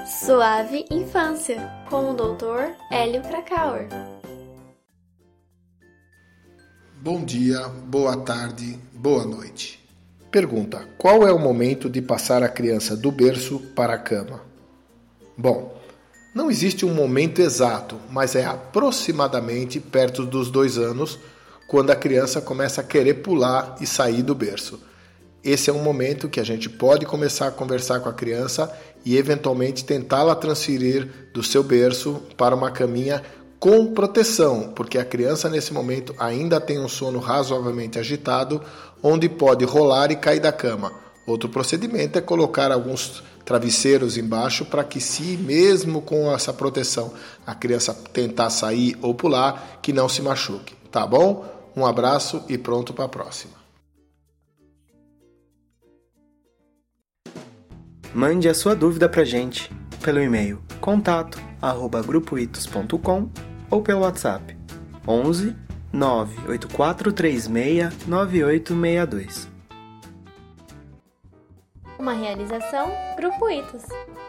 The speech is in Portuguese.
Suave Infância, com o Dr. Hélio Krakauer. Bom dia, boa tarde, boa noite. Pergunta: qual é o momento de passar a criança do berço para a cama? Bom, não existe um momento exato, mas é aproximadamente perto dos 2 anos, quando a criança começa a querer pular e sair do berço. Esse é um momento que a gente pode começar a conversar com a criança e eventualmente tentá-la transferir do seu berço para uma caminha com proteção, porque a criança nesse momento ainda tem um sono razoavelmente agitado, onde pode rolar e cair da cama. Outro procedimento é colocar alguns travesseiros embaixo para que, se mesmo com essa proteção a criança tentar sair ou pular, que não se machuque. Tá bom? Um abraço e pronto para a próxima. Mande a sua dúvida pra gente pelo e-mail contato@grupoitos.com ou pelo WhatsApp 11 98436 9862. Uma realização Grupo Itos.